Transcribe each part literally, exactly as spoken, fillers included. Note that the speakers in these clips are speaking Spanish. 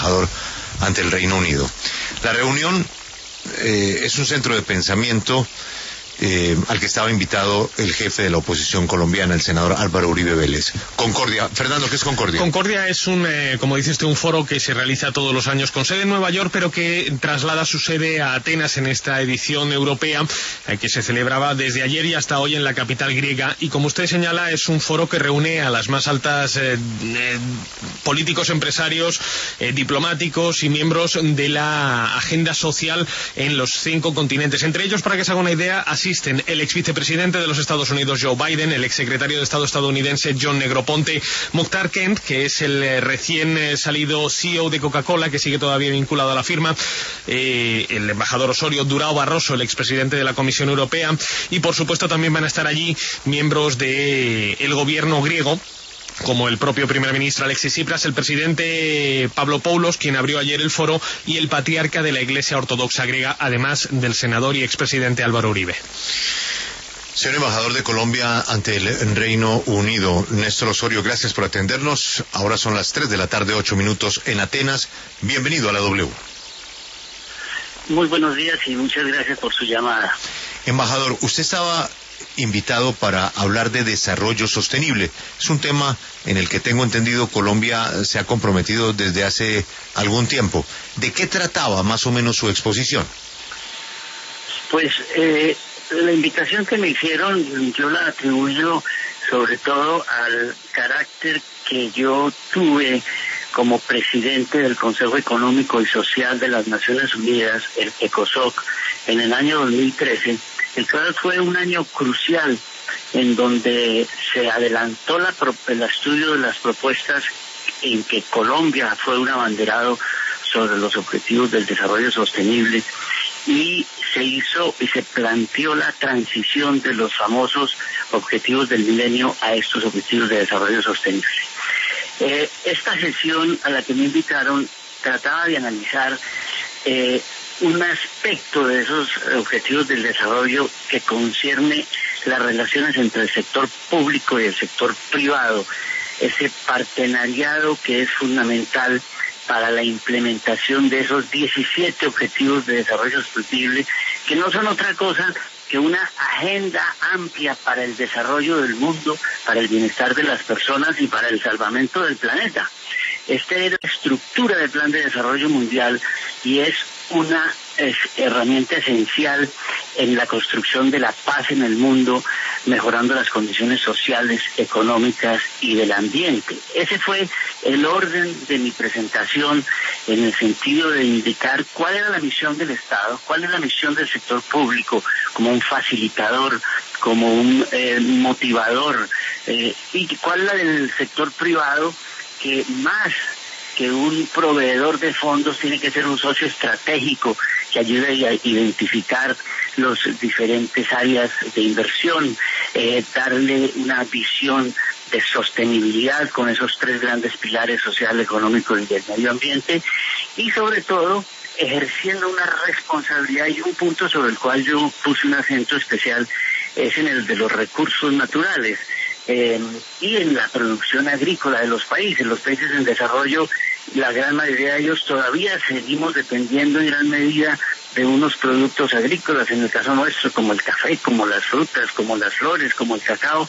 embajador ante el Reino Unido. La reunión eh, es un centro de pensamiento Eh, al que estaba invitado el jefe de la oposición colombiana, el senador Álvaro Uribe Vélez. Concordia. Fernando, ¿qué es Concordia? Concordia es un, eh, como dice usted, un foro que se realiza todos los años con sede en Nueva York, pero que traslada su sede a Atenas en esta edición europea, eh, que se celebraba desde ayer y hasta hoy en la capital griega. Y como usted señala, es un foro que reúne a las más altas eh, eh, políticos, empresarios, eh, diplomáticos y miembros de la agenda social en los cinco continentes. Entre ellos, para que se haga una idea, así existen el ex vicepresidente de los Estados Unidos, Joe Biden, el ex secretario de Estado estadounidense, John Negroponte, Mukhtar Kent, que es el eh, recién eh, salido C E O de Coca-Cola, que sigue todavía vinculado a la firma, eh, el embajador Osorio, Durão Barroso, el expresidente de la Comisión Europea, y por supuesto también van a estar allí miembros del de, gobierno griego, como el propio primer ministro Alexis Tsipras, el presidente Pavlopoulos, quien abrió ayer el foro, y el patriarca de la Iglesia Ortodoxa griega, además del senador y expresidente Álvaro Uribe. Señor embajador de Colombia ante el Reino Unido, Néstor Osorio, gracias por atendernos. Ahora son las tres de la tarde, ocho minutos en Atenas. Bienvenido a la W. Muy buenos días y muchas gracias por su llamada. Embajador, usted estaba invitado para hablar de desarrollo sostenible. Es un tema en el que tengo entendido Colombia se ha comprometido desde hace algún tiempo. ¿De qué trataba más o menos su exposición? Pues eh, la invitación que me hicieron yo la atribuyo sobre todo al carácter que yo tuve como presidente del Consejo Económico y Social de las Naciones Unidas, el ECOSOC, en el año dos mil trece, el cual fue un año crucial en donde se adelantó la, el estudio de las propuestas en que Colombia fue un abanderado sobre los objetivos del desarrollo sostenible y se hizo y se planteó la transición de los famosos objetivos del milenio a estos objetivos de desarrollo sostenible. Eh, esta sesión a la que me invitaron trataba de analizar eh, un aspecto de esos objetivos del desarrollo que concierne las relaciones entre el sector público y el sector privado, ese partenariado que es fundamental para la implementación de esos diecisiete objetivos de desarrollo sostenible, que no son otra cosa que una agenda amplia para el desarrollo del mundo, para el bienestar de las personas y para el salvamento del planeta. Esta es la estructura del Plan de Desarrollo Mundial y es una es herramienta esencial en la construcción de la paz en el mundo, mejorando las condiciones sociales, económicas y del ambiente. Ese fue el orden de mi presentación en el sentido de indicar cuál era la misión del Estado, cuál es la misión del sector público como un facilitador, como un eh, motivador, eh, y cuál es la del sector privado, que más que un proveedor de fondos tiene que ser un socio estratégico que ayude a identificar los diferentes áreas de inversión, eh, darle una visión de sostenibilidad con esos tres grandes pilares: social, económico y del medio ambiente, y sobre todo ejerciendo una responsabilidad. Y un punto sobre el cual yo puse un acento especial es en el de los recursos naturales. Eh, y en la producción agrícola de los países, los países en desarrollo, la gran mayoría de ellos todavía seguimos dependiendo en gran medida de unos productos agrícolas, en el caso nuestro, como el café, como las frutas, como las flores, como el cacao.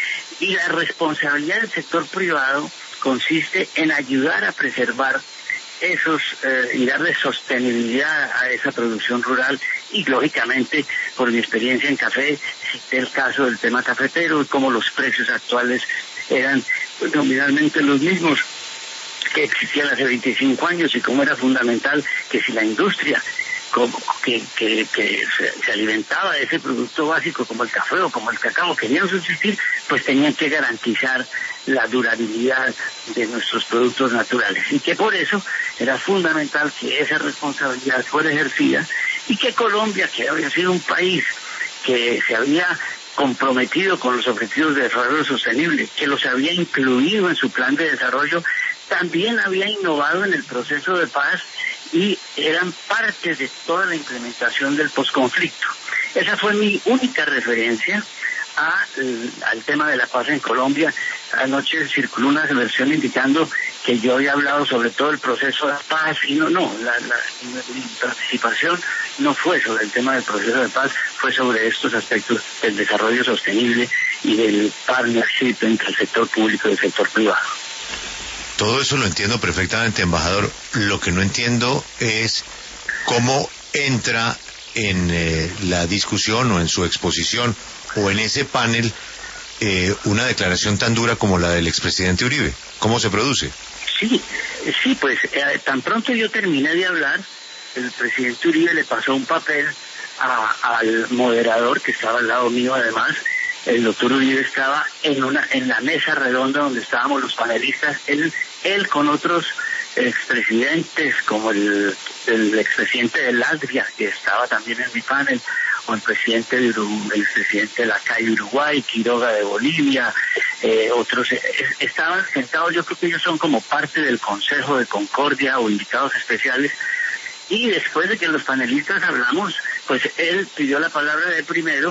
Y la responsabilidad del sector privado consiste en ayudar a preservar esos eh, y darle sostenibilidad a esa producción rural. Y lógicamente, por mi experiencia en café, cité el caso del tema cafetero y cómo los precios actuales eran pues, nominalmente los mismos que existían hace veinticinco años, y cómo era fundamental que si la industria como, que, que, que se, se alimentaba de ese producto básico como el café o como el cacao querían subsistir, pues tenían que garantizar la durabilidad de nuestros productos naturales, y que por eso era fundamental que esa responsabilidad fuera ejercida, y que Colombia, que había sido un país que se había comprometido con los objetivos de desarrollo sostenible, que los había incluido en su plan de desarrollo, también había innovado en el proceso de paz y eran parte de toda la implementación del posconflicto. Esa fue mi única referencia a, al tema de la paz en Colombia. Anoche circuló una versión indicando que yo había hablado sobre todo el proceso de paz, y no, no, la, la, mi participación no fue sobre el tema del proceso de paz, fue sobre estos aspectos del desarrollo sostenible y del partnership entre el sector público y el sector privado. Todo eso lo entiendo perfectamente, embajador. Lo que no entiendo es cómo entra en eh, la discusión o en su exposición o en ese panel eh, una declaración tan dura como la del expresidente Uribe. ¿Cómo se produce? Sí, sí, pues eh, tan pronto yo terminé de hablar, el presidente Uribe le pasó un papel a, al moderador que estaba al lado mío. Además, el doctor Uribe estaba en una en la mesa redonda donde estábamos los panelistas, él, él con otros expresidentes como el, el expresidente de Latvia, que estaba también en mi panel, o el presidente de Uruguay, el presidente de la C A I de Uruguay, Quiroga de Bolivia, eh, otros eh, estaban sentados. Yo creo que ellos son como parte del Consejo de Concordia o invitados especiales. Y después de que los panelistas hablamos, pues él pidió la palabra de primero,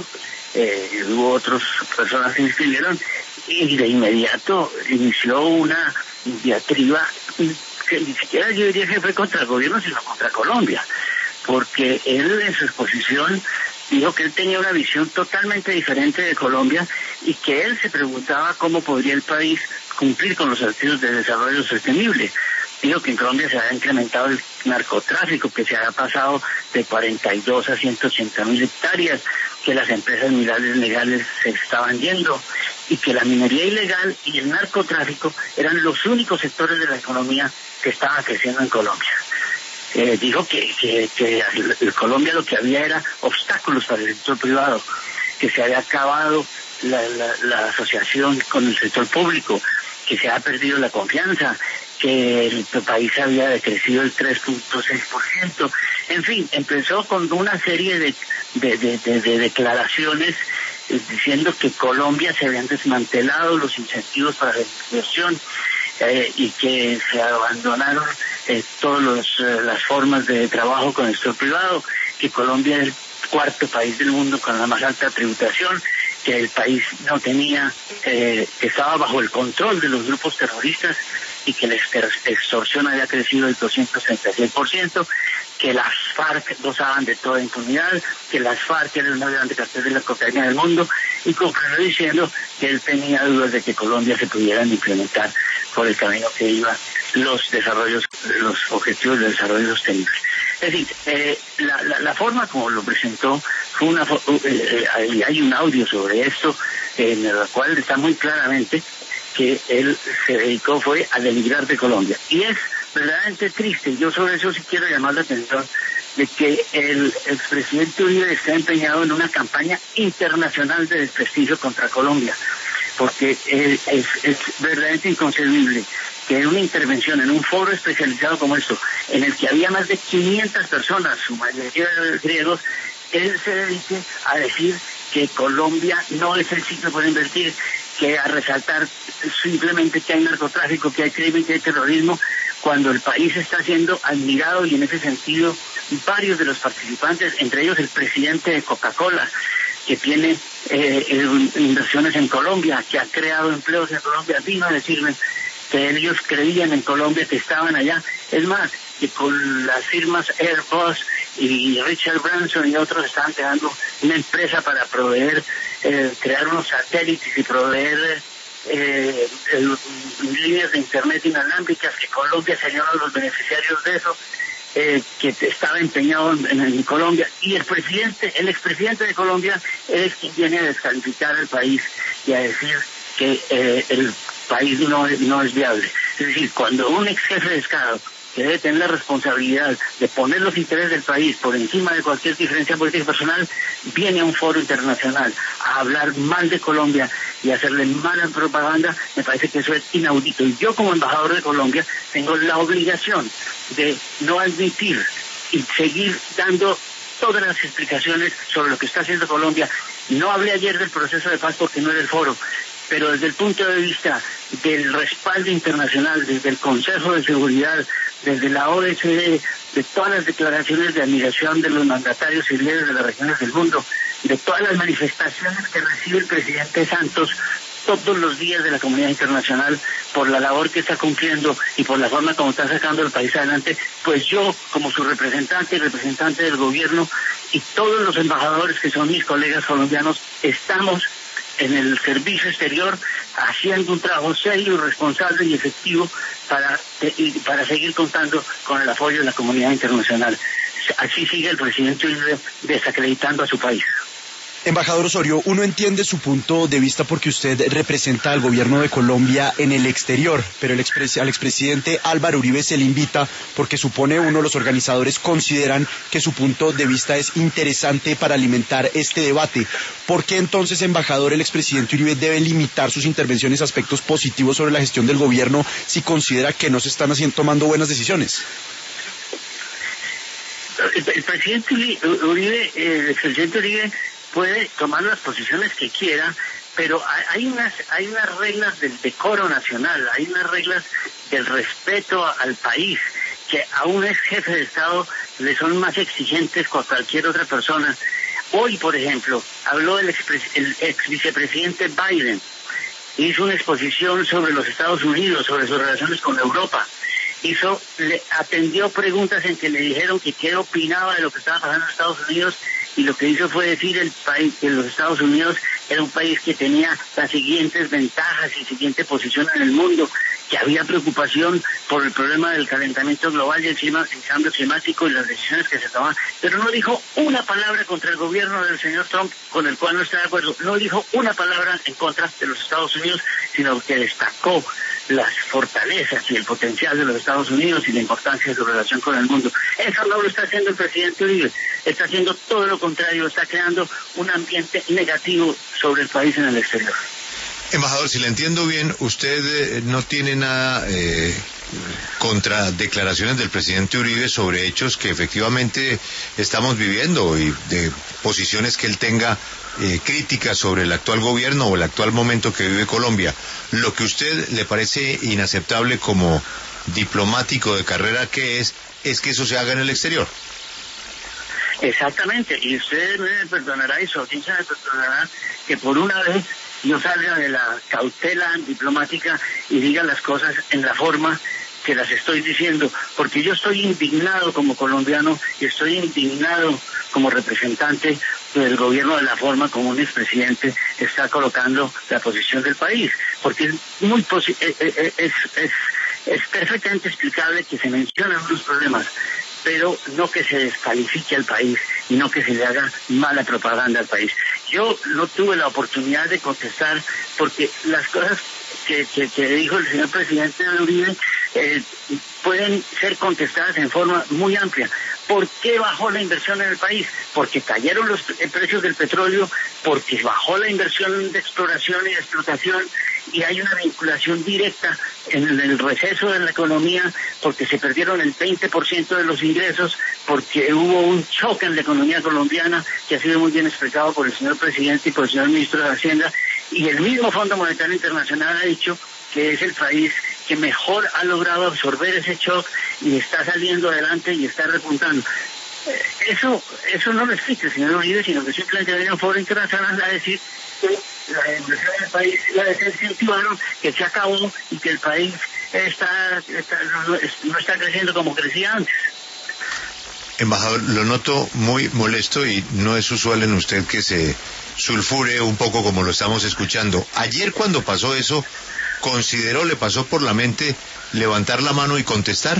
eh, hubo otras personas que inscribieron, y de inmediato inició una diatriba que ni siquiera yo diría que fue contra el gobierno, sino contra Colombia, porque él en su exposición dijo que él tenía una visión totalmente diferente de Colombia y que él se preguntaba cómo podría el país cumplir con los objetivos de desarrollo sostenible. Dijo que en Colombia se había incrementado el narcotráfico, que se había pasado de cuarenta y dos a ciento ochenta mil hectáreas, que las empresas minerales legales se estaban yendo y que la minería ilegal y el narcotráfico eran los únicos sectores de la economía que estaban creciendo en Colombia. Eh, dijo que, que, que en Colombia lo que había era obstáculos para el sector privado, que se había acabado la, la, la asociación con el sector público, que se había perdido la confianza, que el país había decrecido el tres punto seis por ciento. En fin, empezó con una serie de, de, de, de, de declaraciones eh, diciendo que Colombia se habían desmantelado los incentivos para la inversión eh, y que se abandonaron eh, todas eh, las formas de trabajo con el sector privado, que Colombia es el cuarto país del mundo con la más alta tributación, que el país no tenía, eh, que estaba bajo el control de los grupos terroristas y que la extorsión había crecido del doscientos treinta y seis por ciento, que las FARC gozaban de toda impunidad, que las FARC eran el más grande cartel de la cocaína del mundo, y concluyó diciendo que él tenía dudas de que Colombia se pudieran implementar por el camino que iba los desarrollos, los objetivos de desarrollo sostenible. Es decir, eh, la, la, la forma como lo presentó fue una, eh, eh, hay un audio sobre esto eh, en el cual está muy claramente que él se dedicó fue a denigrar de Colombia. Y es verdaderamente triste, yo sobre eso sí quiero llamar la atención, de que el expresidente Uribe está empeñado en una campaña internacional de desprestigio contra Colombia, porque eh, es, es verdaderamente inconcebible que en una intervención, en un foro especializado como esto, en el que había más de quinientas personas, su mayoría griegos, él se dedique a decir que Colombia no es el sitio para invertir, que a resaltar simplemente que hay narcotráfico, que hay crimen, que hay terrorismo, cuando el país está siendo admirado, y en ese sentido varios de los participantes, entre ellos el presidente de Coca-Cola, que tiene eh, eh, inversiones en Colombia, que ha creado empleos en Colombia, vino a decirme que ellos creían en Colombia, que estaban allá. Es más, que con las firmas Airbus y Richard Branson y otros estaban creando una empresa para proveer, eh, crear unos satélites y proveer eh, el, líneas de internet inalámbricas, que Colombia sería uno de los beneficiarios de eso, eh, que estaba empeñado en, en, en Colombia. Y el presidente, el expresidente de Colombia es quien viene a descalificar al país y a decir que eh, el país no, no es viable. Es decir, cuando un ex jefe de Estado, que debe tener la responsabilidad de poner los intereses del país por encima de cualquier diferencia política personal, viene a un foro internacional a hablar mal de Colombia y a hacerle mala propaganda, me parece que eso es inaudito. Y yo, como embajador de Colombia, tengo la obligación de no admitir y seguir dando todas las explicaciones sobre lo que está haciendo Colombia. No hablé ayer del proceso de paz porque no era el foro, pero desde el punto de vista del respaldo internacional, desde el Consejo de Seguridad, desde la O E C D, de todas las declaraciones de admiración de los mandatarios y líderes de las regiones del mundo, de todas las manifestaciones que recibe el presidente Santos todos los días de la comunidad internacional por la labor que está cumpliendo y por la forma como está sacando el país adelante, pues yo, como su representante y representante del gobierno, y todos los embajadores que son mis colegas colombianos, estamos en el servicio exterior haciendo un trabajo serio, responsable y efectivo para, y para seguir contando con el apoyo de la comunidad internacional. Así sigue el presidente Uribe desacreditando a su país. Embajador Osorio, uno entiende su punto de vista porque usted representa al gobierno de Colombia en el exterior, pero el expres, al expresidente Álvaro Uribe se le invita porque supone uno, los organizadores consideran que su punto de vista es interesante para alimentar este debate. ¿Por qué entonces, embajador, el expresidente Uribe debe limitar sus intervenciones a aspectos positivos sobre la gestión del gobierno si considera que no se están haciendo, tomando buenas decisiones? El, el presidente Uribe, el expresidente Uribe puede tomar las posiciones que quiera, pero hay unas hay unas reglas del decoro nacional, hay unas reglas del respeto al país que a un ex jefe de Estado le son más exigentes que a cualquier otra persona. Hoy, por ejemplo, habló el ex, el ex vicepresidente Biden, hizo una exposición sobre los Estados Unidos, sobre sus relaciones con Europa. Hizo, le atendió preguntas en que le dijeron que qué opinaba de lo que estaba pasando en Estados Unidos, y lo que hizo fue decir el país que los Estados Unidos era un país que tenía las siguientes ventajas y siguiente posición en el mundo, que había preocupación por el problema del calentamiento global y el, clima, el cambio climático y las decisiones que se toman, pero no dijo una palabra contra el gobierno del señor Trump, con el cual no está de acuerdo, no dijo una palabra en contra de los Estados Unidos, sino que destacó las fortalezas y el potencial de los Estados Unidos y la importancia de su relación con el mundo. Eso no lo está haciendo el presidente Uribe, está haciendo todo lo contrario, está creando un ambiente negativo sobre el país en el exterior. Embajador, si le entiendo bien, usted eh, no tiene nada eh, contra declaraciones del presidente Uribe sobre hechos que efectivamente estamos viviendo y de posiciones que él tenga eh, críticas sobre el actual gobierno o el actual momento que vive Colombia. Lo que a usted le parece inaceptable como diplomático de carrera que es, es que eso se haga en el exterior. Exactamente, y usted me perdonará y su audiencia me perdonará que por una vez no salga de la cautela diplomática y diga las cosas en la forma que las estoy diciendo, porque yo estoy indignado como colombiano y estoy indignado como representante del gobierno de la forma como un expresidente está colocando la posición del país, porque es muy posi- es, es, es, es perfectamente explicable que se mencionan unos problemas, pero no que se descalifique al país y no que se le haga mala propaganda al país. Yo no tuve la oportunidad de contestar porque las cosas que, que, que dijo el señor presidente Uribe eh, pueden ser contestadas en forma muy amplia. ¿Por qué bajó la inversión en el país? Porque cayeron los precios del petróleo, porque bajó la inversión de exploración y de explotación, y hay una vinculación directa en el receso de la economía, porque se perdieron el veinte por ciento de los ingresos, porque hubo un choque en la economía colombiana que ha sido muy bien expresado por el señor presidente y por el señor ministro de Hacienda, y el mismo Fondo Monetario Internacional ha dicho que es el país que mejor ha logrado absorber ese shock y está saliendo adelante y está repuntando. Eh, eso eso no lo explica el señor Uribe, sino que simplemente viene a un foro internacional a decir que la inversión del país la desincentivaron, que se acabó y que el país está, está no, no está creciendo como crecía antes. Embajador, lo noto muy molesto y no es usual en usted que se sulfure un poco como lo estamos escuchando. Ayer cuando pasó eso, ¿consideró, le pasó por la mente levantar la mano y contestar?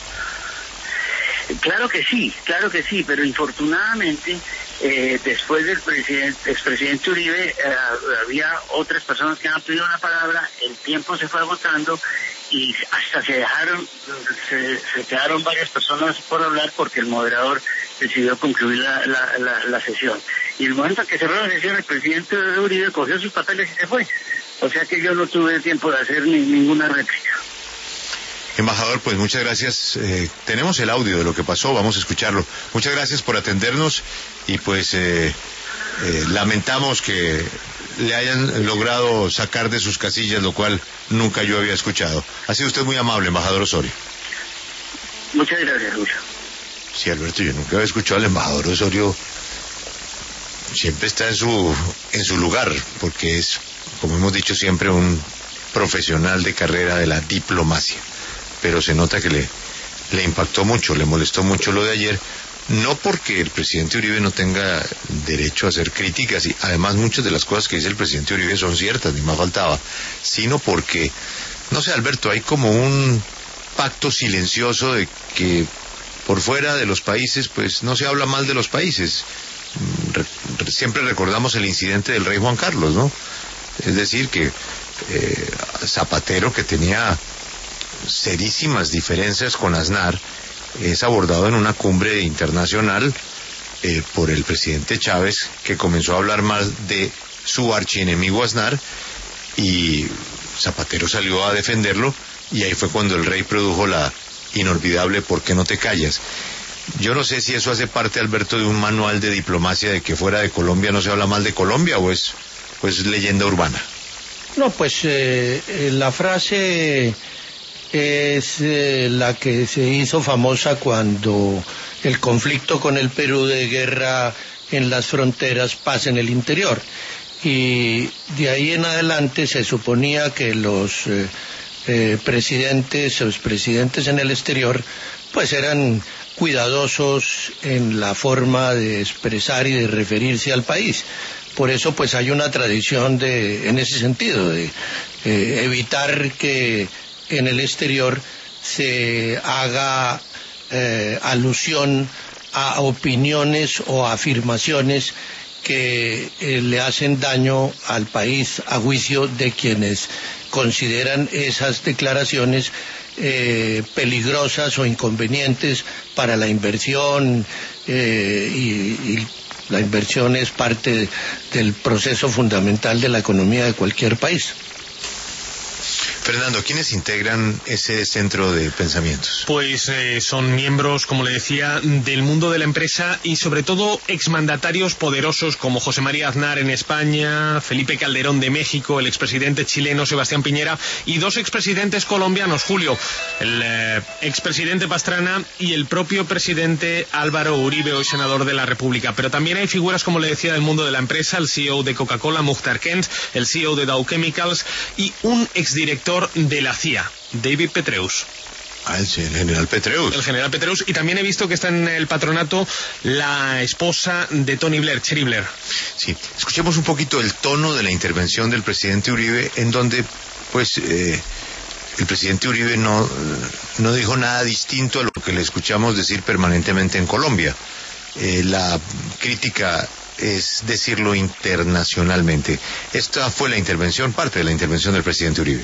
Claro que sí, claro que sí, pero infortunadamente eh, después del presidente, expresidente Uribe eh, había otras personas que han pedido la palabra, el tiempo se fue agotando y hasta se dejaron, se, se quedaron varias personas por hablar porque el moderador decidió concluir la, la, la, la sesión. Y el momento en que cerró la sesión, el presidente Uribe cogió sus papeles y se fue. O sea que yo no tuve tiempo de hacer ni, ninguna réplica. Embajador, pues muchas gracias. Eh, tenemos el audio de lo que pasó, vamos a escucharlo. Muchas gracias por atendernos y pues eh, eh, lamentamos que le hayan logrado sacar de sus casillas, lo cual nunca yo había escuchado. Ha sido usted muy amable, embajador Osorio. Muchas gracias, Lucho. Sí, Alberto, yo nunca había escuchado al embajador Osorio. Siempre está en su en su lugar, porque es como hemos dicho siempre, un profesional de carrera de la diplomacia, pero se nota que le, le impactó mucho, le molestó mucho lo de ayer, no porque el presidente Uribe no tenga derecho a hacer críticas, y además muchas de las cosas que dice el presidente Uribe son ciertas, ni más faltaba, sino porque, no sé, Alberto, hay como un pacto silencioso de que por fuera de los países pues no se habla mal de los países. Re- siempre recordamos el incidente del rey Juan Carlos, ¿no? Es decir que eh, Zapatero, que tenía serísimas diferencias con Aznar, es abordado en una cumbre internacional eh, por el presidente Chávez, que comenzó a hablar más de su archienemigo Aznar, y Zapatero salió a defenderlo, y ahí fue cuando el rey produjo la inolvidable ¿por qué no te callas? Yo no sé si eso hace parte, Alberto, de un manual de diplomacia de que fuera de Colombia no se habla mal de Colombia, o es pues leyenda urbana. No, pues eh, eh, la frase es eh, la que se hizo famosa cuando el conflicto con el Perú de guerra en las fronteras pasa en el interior. Y de ahí en adelante se suponía que los eh, eh, presidentes, los presidentes en el exterior, pues eran cuidadosos en la forma de expresar y de referirse al país. Por eso pues hay una tradición de, en ese sentido, de eh, evitar que en el exterior se haga eh, alusión a opiniones o afirmaciones que eh, le hacen daño al país a juicio de quienes consideran esas declaraciones eh, peligrosas o inconvenientes para la inversión eh, y, y la inversión es parte del proceso fundamental de la economía de cualquier país. Fernando, ¿quiénes integran ese centro de pensamientos? Pues eh, son miembros, como le decía, del mundo de la empresa y sobre todo exmandatarios poderosos como José María Aznar en España, Felipe Calderón de México, el expresidente chileno Sebastián Piñera y dos expresidentes colombianos, Julio, el eh, expresidente Pastrana y el propio presidente Álvaro Uribe, hoy senador de la República. Pero también hay figuras, como le decía, del mundo de la empresa, el C E O de Coca-Cola, Mukhtar Kent, el C E O de Dow Chemicals y un exdirector de la C I A, David Petraeus. Ah, el general Petraeus. El general Petraeus, y también he visto que está en el patronato la esposa de Tony Blair, Cherie Blair. Sí, escuchemos un poquito el tono de la intervención del presidente Uribe, en donde, pues, eh, el presidente Uribe no, no dijo nada distinto a lo que le escuchamos decir permanentemente en Colombia. Eh, la crítica es decirlo internacionalmente. Esta fue la intervención, parte de la intervención del presidente Uribe.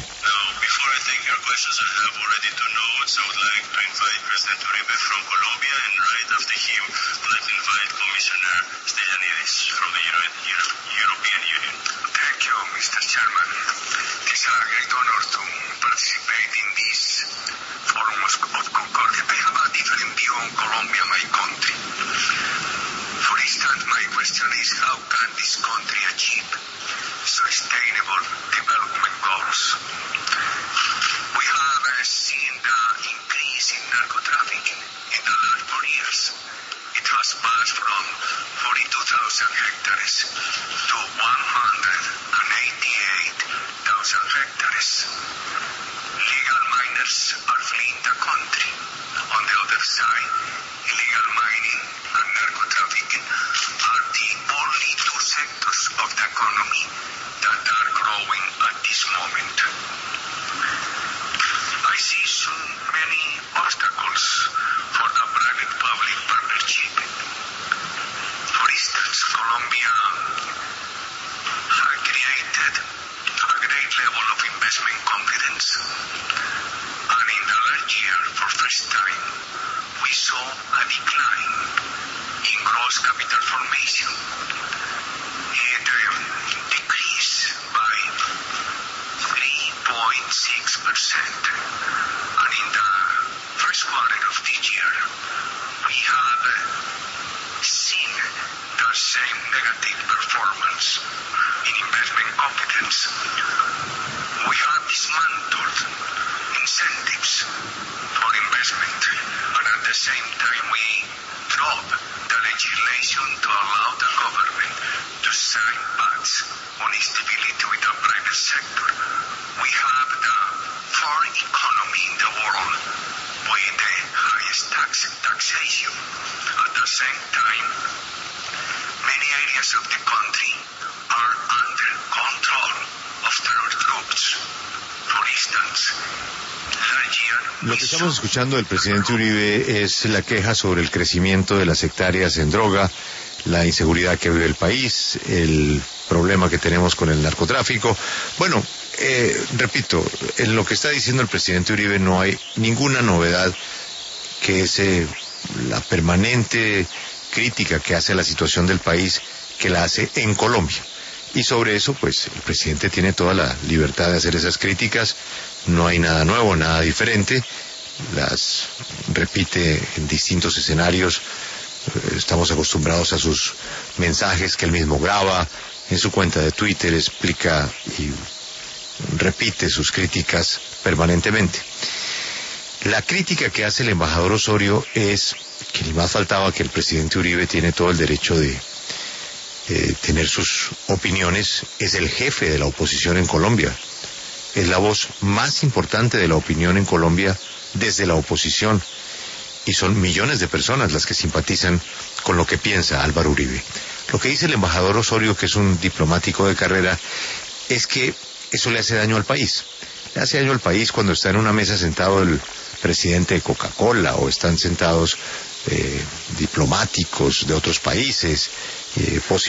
to allow the government to side bets on stability with the private sector. We have the foreign economy in the world with the highest tax taxation. At the same time, many areas of the country are under control of terror groups. For instance, last year... Lo que estamos escuchando del presidente Uribe es la queja sobre el crecimiento de las hectáreas en droga, la inseguridad que vive el país, el problema que tenemos con el narcotráfico. Bueno, eh, repito, en lo que está diciendo el presidente Uribe no hay ninguna novedad, que es eh, la permanente crítica que hace a la situación del país, que la hace en Colombia. Y sobre eso, pues, el presidente tiene toda la libertad de hacer esas críticas. No hay nada nuevo, nada diferente. Las repite en distintos escenarios. Estamos acostumbrados a sus mensajes que él mismo graba. En su cuenta de Twitter explica y repite sus críticas permanentemente. La crítica que hace el embajador Osorio es que ni más faltaba que el presidente Uribe tiene todo el derecho de eh, tener sus opiniones. Es el jefe de la oposición en Colombia. Es la voz más importante de la opinión en Colombia desde la oposición. Y son millones de personas las que simpatizan con lo que piensa Álvaro Uribe. Lo que dice el embajador Osorio, que es un diplomático de carrera, es que eso le hace daño al país. Le hace daño al país cuando está en una mesa sentado el presidente de Coca-Cola o están sentados eh, diplomáticos de otros países, eh,